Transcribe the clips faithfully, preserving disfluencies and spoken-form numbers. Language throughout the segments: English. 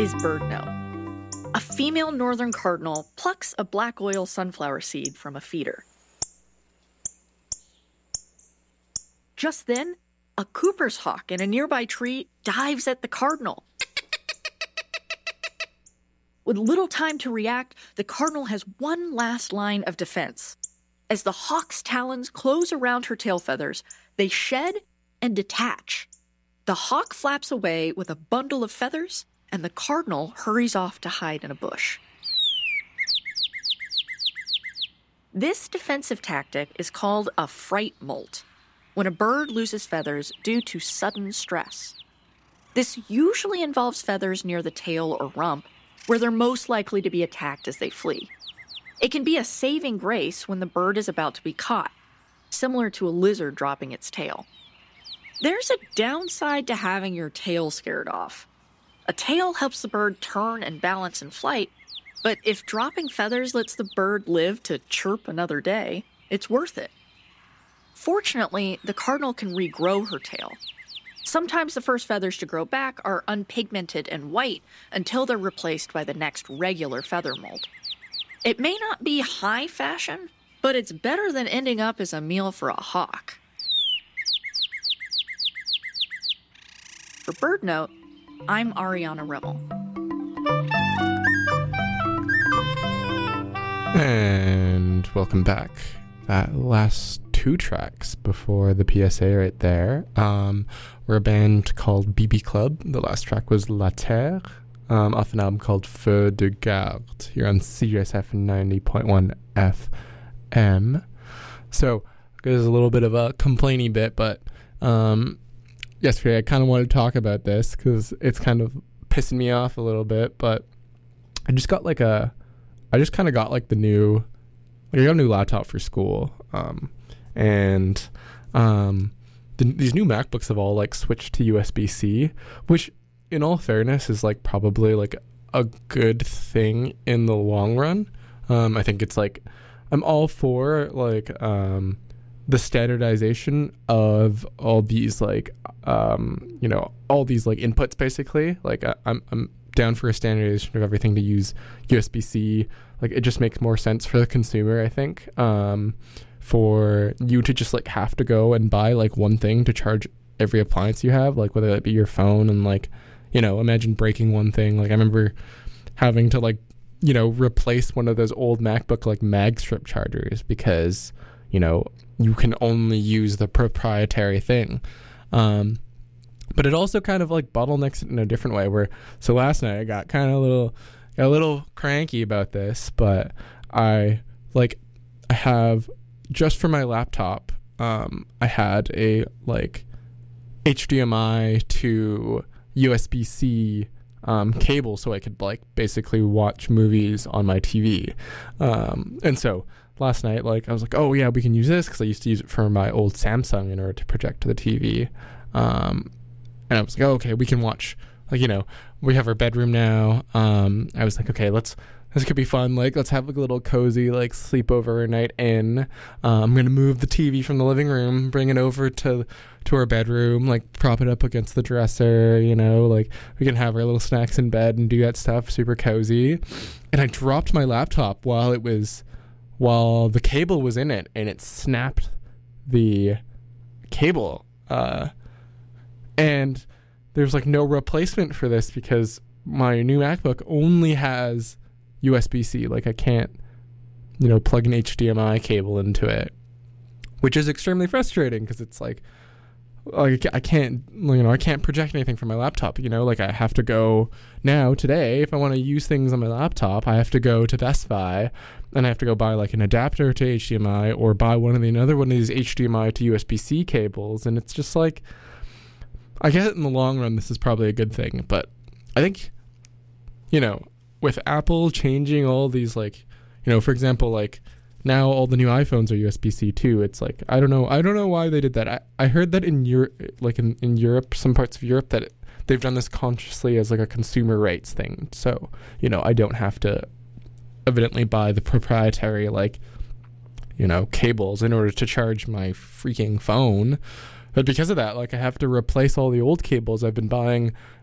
is birdnote. A female northern cardinal plucks a black oil sunflower seed from a feeder. Just then, a Cooper's hawk in a nearby tree dives at the cardinal. With little time to react, the cardinal has one last line of defense. As the hawk's talons close around her tail feathers, they shed and detach. The hawk flaps away with a bundle of feathers, and the cardinal hurries off to hide in a bush. This defensive tactic is called a fright molt, when a bird loses feathers due to sudden stress. This usually involves feathers near the tail or rump, where they're most likely to be attacked as they flee. It can be a saving grace when the bird is about to be caught, similar to a lizard dropping its tail. There's a downside to having your tail scared off. A tail helps the bird turn and balance in flight, but if dropping feathers lets the bird live to chirp another day, it's worth it. Fortunately, the cardinal can regrow her tail. Sometimes the first feathers to grow back are unpigmented and white until they're replaced by the next regular feather mold. It may not be high fashion, but it's better than ending up as a meal for a hawk. For BirdNote, I'm Ariana Rimmel. And welcome back. That last two tracks before the P S A right there um, were a band called B B Club. The last track was La Terre, um, off an album called Feu de Garde, here on C J S F ninety point one F M. So there's a little bit of a complainy bit, but um, yesterday I kind of wanted to talk about this because it's kind of pissing me off a little bit, but I just got like a, I just kind of got like the new, like I got a new laptop for school, um, and um, the, these new MacBooks have all like switched to U S B C, which in all fairness is like probably like a good thing in the long run. Um, I think it's like, I'm all for like um, the standardization of all these like, um, you know, all these like inputs basically. Like I, I'm, I'm down for a standardization of everything to use U S B C. Like it just makes more sense for the consumer, I think, um, for you to just like have to go and buy like one thing to charge every appliance you have, like whether that be your phone and like, you know, imagine breaking one thing. Like I remember having to like, you know, replace one of those old MacBook like mag strip chargers because, you know, you can only use the proprietary thing. Um, but it also kind of like bottlenecks it in a different way where, so last night I got kind of a little, got a little cranky about this, but I like, I have just for my laptop, um, I had a like H D M I to U S B C um, cable so I could like basically watch movies on my T V. Um, and so last night, like I was like, oh yeah, we can use this because I used to use it for my old Samsung in order to project to the T V. Um, and I was like, oh, okay, we can watch, like, you know, we have our bedroom now. Um, I was like, okay, let's, this could be fun. Like, let's have like a little cozy, like sleepover night in. Uh, I'm going to move the T V from the living room, bring it over to, to our bedroom, like prop it up against the dresser, you know, like we can have our little snacks in bed and do that stuff, super cozy. And I dropped my laptop while it was, while the cable was in it, and it snapped the cable. Uh, and there's like no replacement for this because my new MacBook only has U S B C. Like I can't, you know, plug an H D M I cable into it, which is extremely frustrating because it's like, like I can't, you know, I can't project anything from my laptop, you know, like I have to go now today, if I want to use things on my laptop, I have to go to Best Buy and I have to go buy like an adapter to H D M I or buy one of the another one of these H D M I to U S B C cables. And it's just like, I guess in the long run, this is probably a good thing, but I think, you know, with Apple changing all these, like, you know, for example, like now all the new iPhones are U S B C too. It's like, I don't know. I don't know why they did that. I, I heard that in Europe, like in, in Europe, some parts of Europe, that it, they've done this consciously as like a consumer rights thing. So, you know, I don't have to evidently buy the proprietary, like, you know, cables in order to charge my freaking phone. But because of that, like I have to replace all the old cables I've been buying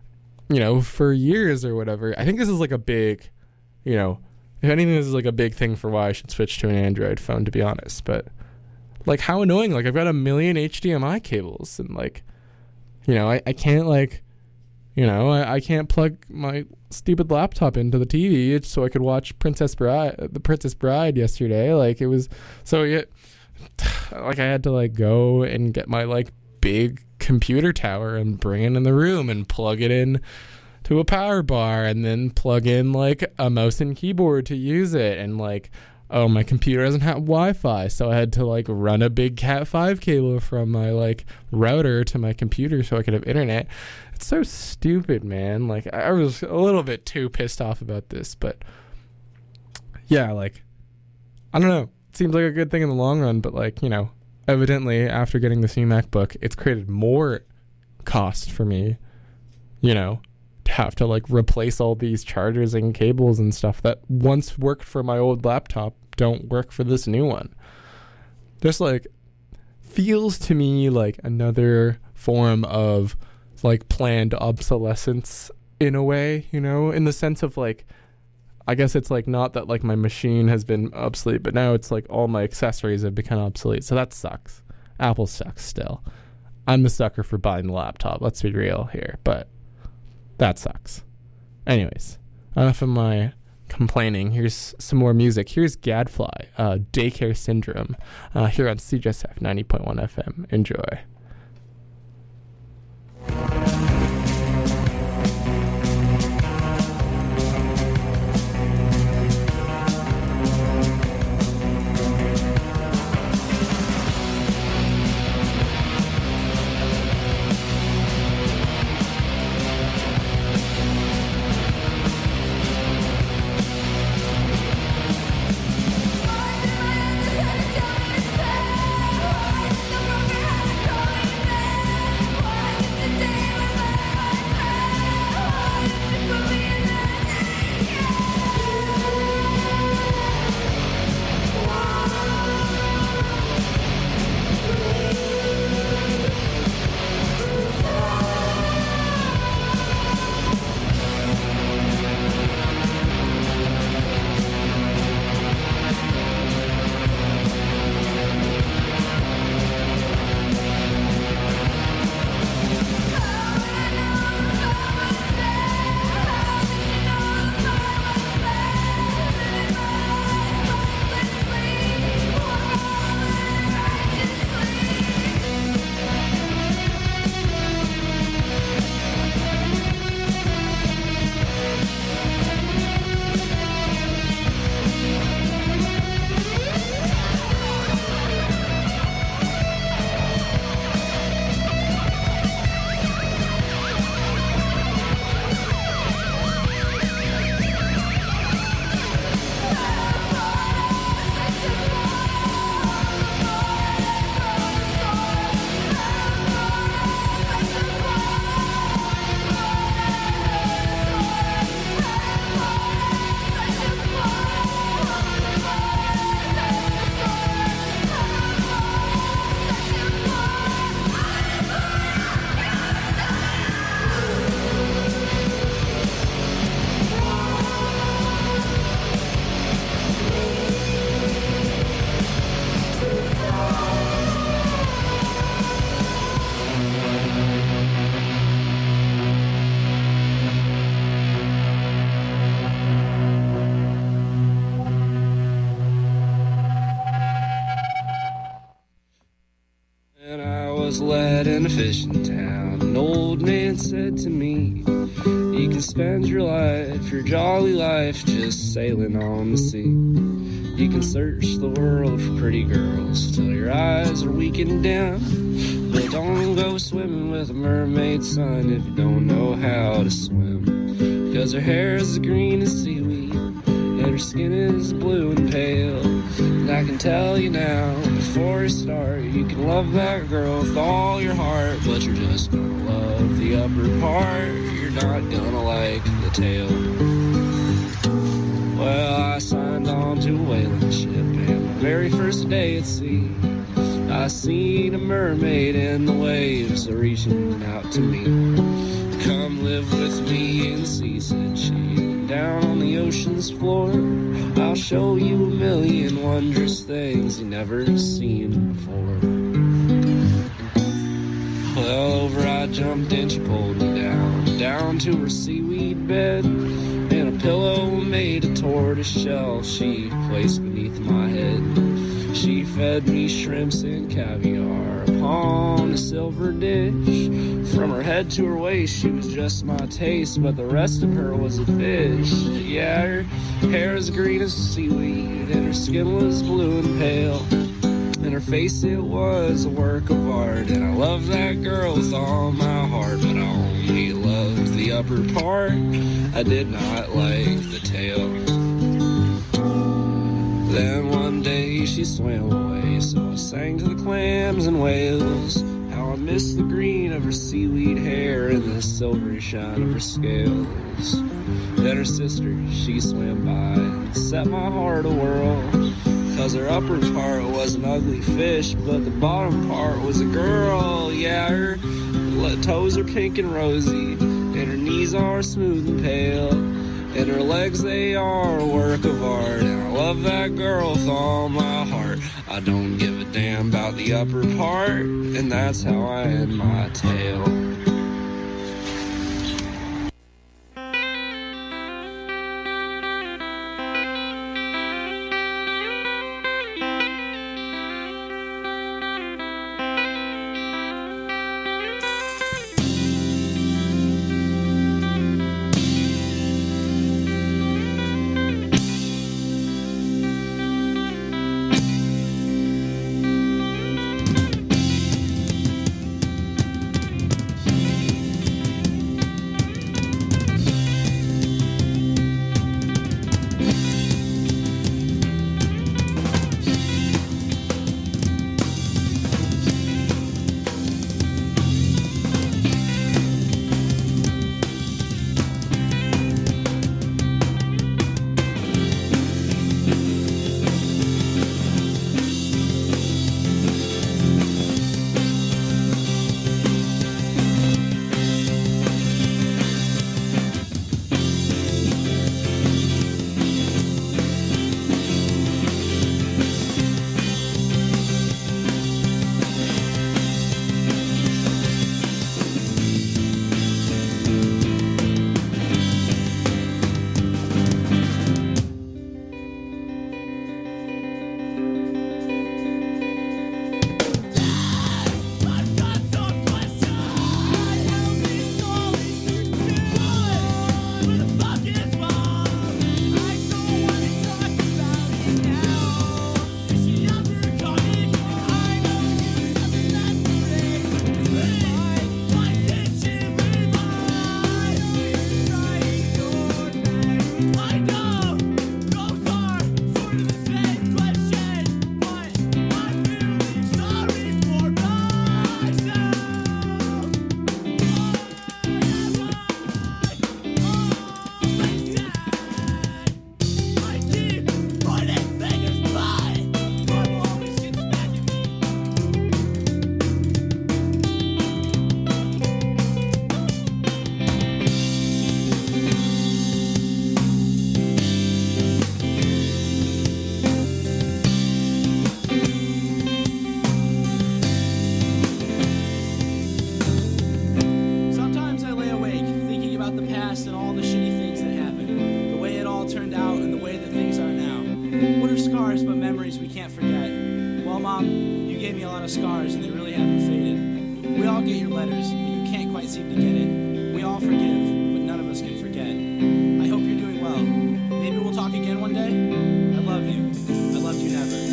you know, for years or whatever. I think this is like a big, you know, if anything, this is like a big thing for why I should switch to an Android phone, to be honest. But like, how annoying. Like, I've got a million H D M I cables and like, you know, I, I can't like, you know, I, I can't plug my stupid laptop into the T V so I could watch Princess Bride, The Princess Bride yesterday. Like, it was, so it, like, I had to like go and get my like big computer tower and bring it in the room and plug it in to a power bar and then plug in like a mouse and keyboard to use it. And like, oh, my computer doesn't have Wi-Fi, so I had to like run a big cat five cable from my like router to my computer so I could have internet. It's so stupid, man. Like, I was a little bit too pissed off about this, but yeah, like, I don't know. It seems like a good thing in the long run, but like, you know, evidently after getting this new MacBook, it's created more cost for me, you know, to have to like replace all these chargers and cables and stuff that once worked for my old laptop don't work for this new one. Just like feels to me like another form of like planned obsolescence in a way, you know, in the sense of like, I guess it's like not that like my machine has been obsolete, but now it's like all my accessories have become obsolete. So that sucks. Apple sucks still. I'm the sucker for buying the laptop. Let's be real here, but that sucks. Anyways, enough of my complaining. Here's some more music. Here's Gadfly, uh, Daycare Syndrome, uh, here on C J S F ninety point one F M. Enjoy. Led in a fishing town, an old man said to me, you can spend your life, your jolly life, just sailing on the sea. You can search the world for pretty girls till your eyes are weakened down, but don't go swimming with a mermaid, son, if you don't know how to swim. Cause her hair is green as seaweed, and her skin is blue and pale. And I can tell you now, before you start, you can love that girl with all your heart, but you're just gonna love the upper part, you're not gonna like the tail. Well, I signed on to a whaling ship, and my very first day at sea, I seen a mermaid in the waves reaching out to me. Come live with me and she said she down on the ocean's floor. I'll show you a million wondrous things you never seen before. Well, over I jumped and she pulled me down, down to her seaweed bed, and a pillow made of tortoise shell she placed beneath my head. She fed me shrimps and caviar upon a silver dish. From her head to her waist she was just my taste, but the rest of her was a fish. Yeah, her hair was green as seaweed, and her skin was blue and pale, and her face, it was a work of art. And I loved that girl with all my heart, but I only loved the upper part. I did not like the tail. Then one day she swam away, so I sang to the clams and whales how I missed the green of her seaweed hair and the silvery shine of her scales. Then her sister, she swam by and set my heart a-whirl, 'cause her upper part was an ugly fish, but the bottom part was a girl. Yeah, her toes are pink and rosy, and her knees are smooth and pale, and her legs, they are a work of art. And I love that girl with all my heart. I don't give a damn about the upper part, and that's how I end my tale. Scars and they really haven't faded. We all get your letters, but you can't quite seem to get it. We all forgive, but none of us can forget. I hope you're doing well. Maybe we'll talk again one day. I love you. I loved you never.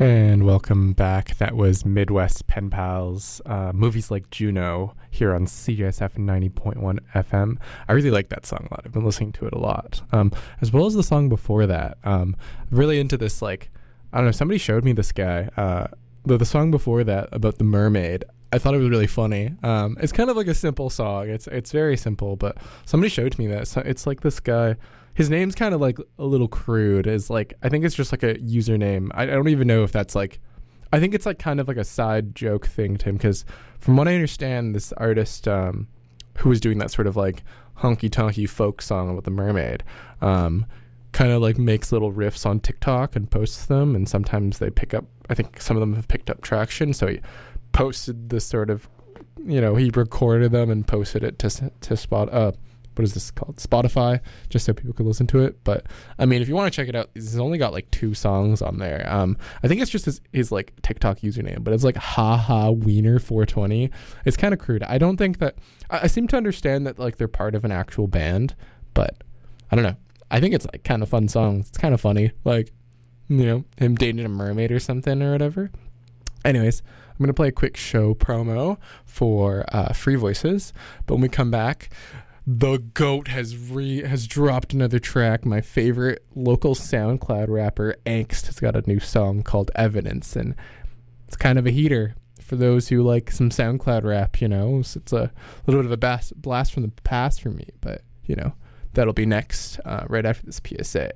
And welcome back. That was Midwest Pen Pals, uh, movies like Juno, here on C J S F ninety point one F M. I really like that song a lot. I've been listening to it a lot. Um, as well as the song before that. Um, really into this, like, I don't know, somebody showed me this guy. Uh, the, the song before that about the mermaid, I thought it was really funny. Um, it's kind of like a simple song. It's it's very simple, but somebody showed me that. So it's like this guy. His name's kind of like a little crude. Is like I think it's just like a username. I, I don't even know if that's like. I think it's like kind of like a side joke thing to him, because from what I understand, this artist um, who was doing that sort of like honky tonky folk song about the mermaid, um, kind of like makes little riffs on TikTok and posts them, and sometimes they pick up. I think some of them have picked up traction. So he posted this sort of, you know, he recorded them and posted it to to spot uh what is this called? Spotify, just so people could listen to it. But I mean, if you want to check it out, he's only got like two songs on there. Um, I think it's just his, his like TikTok username, but it's like ha ha wiener four twenty. It's kind of crude. I don't think that I, I seem to understand that like they're part of an actual band, but I don't know. I think it's like kind of fun songs. It's kind of funny, like, you know, him dating a mermaid or something or whatever. Anyways, I'm going to play a quick show promo for uh, Free Voices, but when we come back, the GOAT has re has dropped another track. My favorite local SoundCloud rapper, Angst, has got a new song called Evidence, and it's kind of a heater for those who like some SoundCloud rap, you know. So it's a little bit of a bas- blast from the past for me, but, you know, that'll be next, uh, right after this P S A.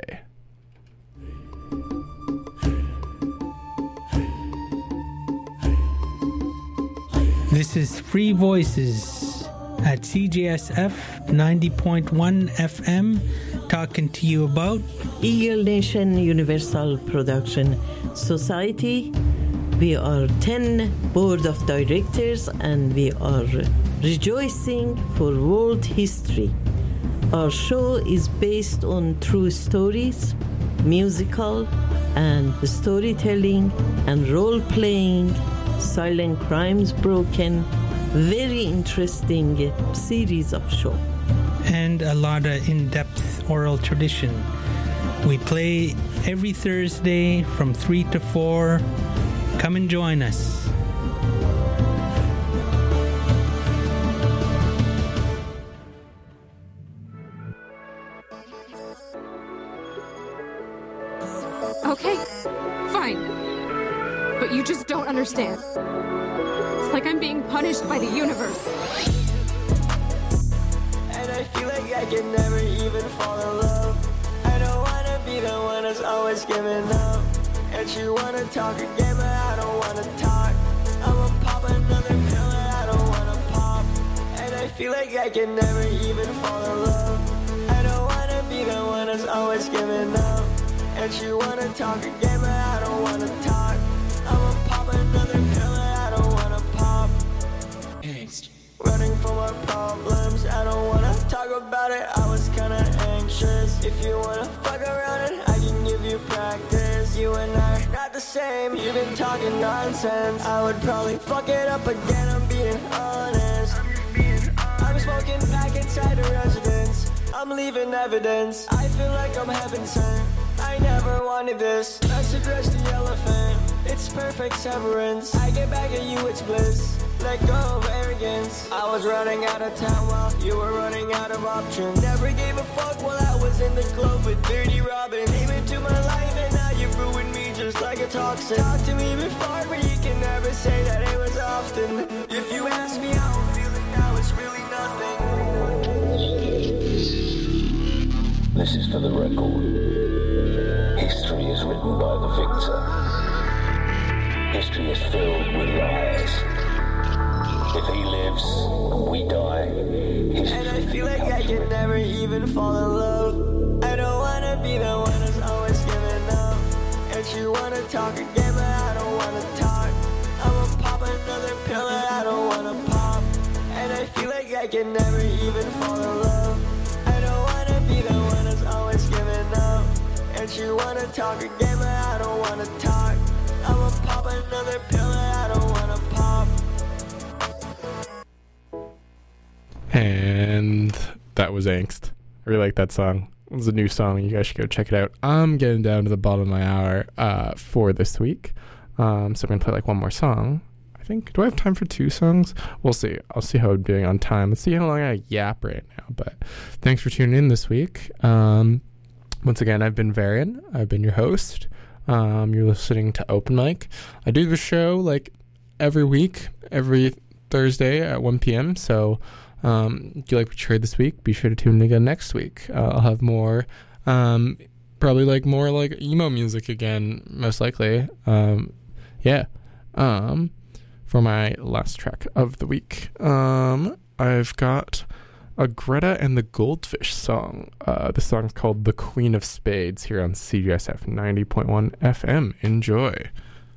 This is Free Voices at C J S F ninety point one F M, talking to you about Eagle Nation Universal Production Society. We are ten board of directors, and we are rejoicing for world history. Our show is based on true stories, musical and storytelling and role-playing, silent crimes broken, very interesting series of show. And a lot of in-depth oral tradition. We play every Thursday from three to four. Come and join us. Okay, fine. But you just don't understand. It's like I'm being punished by the universe. And I feel like I can never even fall in love. I don't wanna be the one that's always giving up. And you wanna talk again, but I don't wanna talk. I'ma pop another pill and I don't wanna pop. And I feel like I can never even fall in love. I don't wanna be the one that's always giving up. And you wanna talk again, but I don't wanna talk. I'ma pop another pill and I don't wanna pop. Angst. Running from my problems, I don't wanna talk about it. I was kinda anxious. If you wanna fuck around it, I can give you practice. You and I are not the same. You've been talking nonsense. I would probably fuck it up again. I'm being honest. I'm smoking back inside the residence. I'm leaving evidence. I feel like I'm heaven sent. I never wanted this. Let's address the elephant. It's perfect severance. I get back at you, it's bliss. Let go of arrogance. I was running out of time while you were running out of options. Never gave a fuck while I was in the club with Dirty Robin. Came into my life and now you ruined me just like a toxin. Talk to me before, but you can never say that it was often. If you ask me how I'm feeling now, it's really nothing. This is for the record. History is written by the victor. History is filled with lies. If he lives and we die, and I feel like I can never even fall in love. I don't wanna be the one that's always giving up. And you wanna talk again, but I don't wanna talk. I'ma pop another pill and I don't wanna pop. And I feel like I can never even fall in love. I don't wanna be the one that's always giving up. And you wanna talk again, but I don't wanna talk. I'ma pop another pill and I don't wanna pop. And that was Angst. I really like that song. It was a new song. You guys should go check it out. I'm getting down to the bottom of my hour uh, for this week. Um, so I'm going to play like one more song. I think, do I have time for two songs? We'll see. I'll see how I'm doing on time. Let's see how long I yap right now. But thanks for tuning in this week. Um, once again, I've been Varian. I've been your host. Um, you're listening to Open Mic. I do the show like every week, every Thursday at one p.m. So um, if you like what you heard this week, be sure to tune in again next week. Uh, I'll have more, um, probably like more like emo music again, most likely. Um, yeah. Um, for my last track of the week, um, I've got a Greta and the Goldfish song. Uh, the song's called The Queen of Spades here on C G S F ninety point one F M. Enjoy.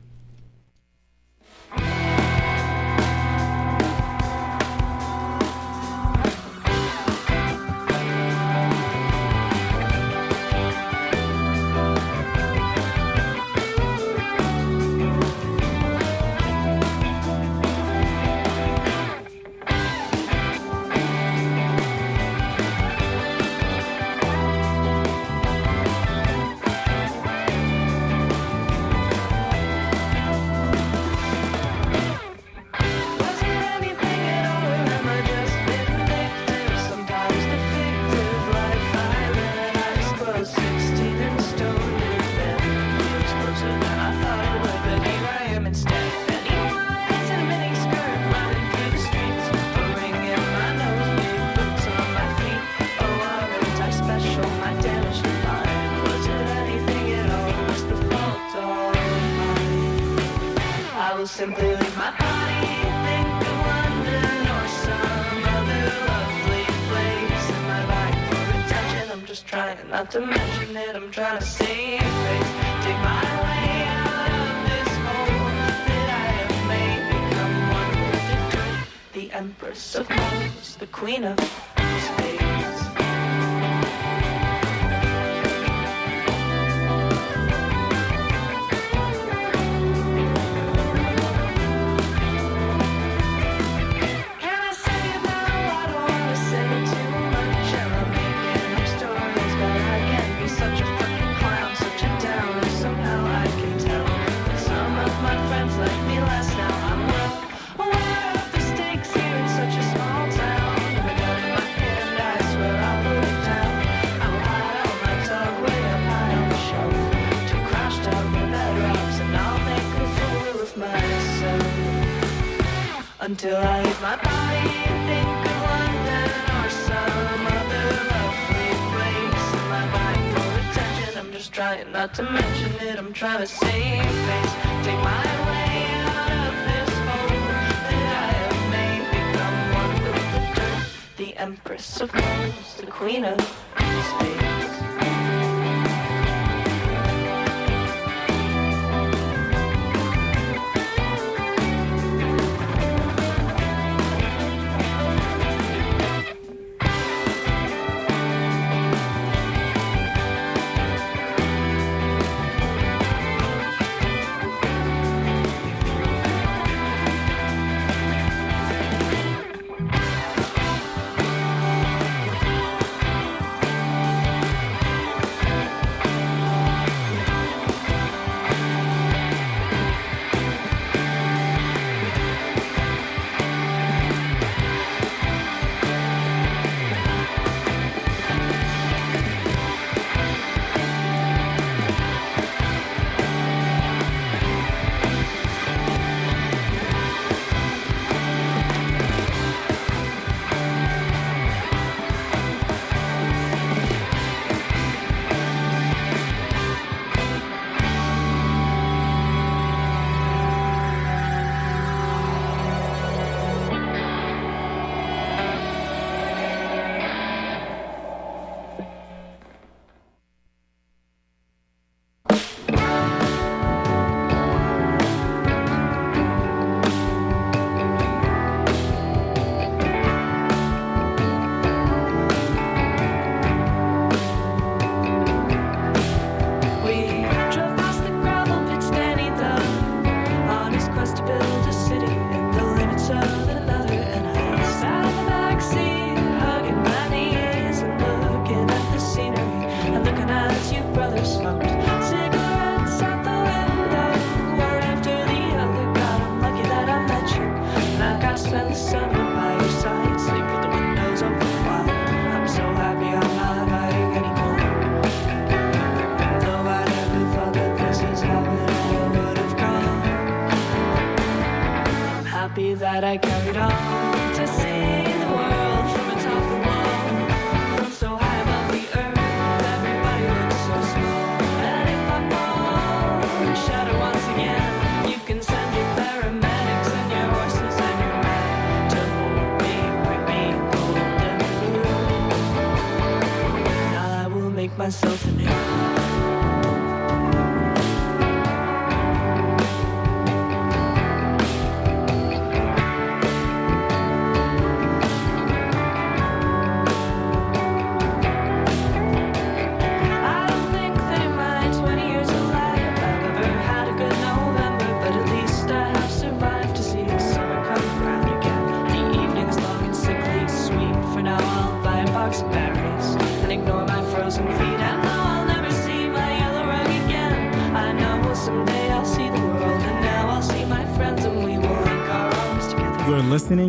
Simply leave my body, think of London or some other lovely place. Am I vying for attention? I'm just trying not to mention it. I'm trying to save face, take my way out of this hole that I have made. Become one with the dirt, the Empress of Mars, the Queen of Spades. Until I leave my body, think of London or some other lovely place. Am I vying for attention? I'm just trying not to mention it. I'm trying to save face, take my way out of this hole that I have made. Become one with the dirt, the Empress of Mars, the Queen of Spades. spend the summer by your side, sleep with the windows open wide. I'm so happy I'm not hiding anymore. Though I never thought that this is how it all would have gone. I'm happy that I carried on to see the world from atop the wall. From so high above the earth, everybody looks so small. And if I fall and shatter once again, you can send your paramedics and your horses and your men to hold me, bring me golden blue. Now I will make myself anew. You're listening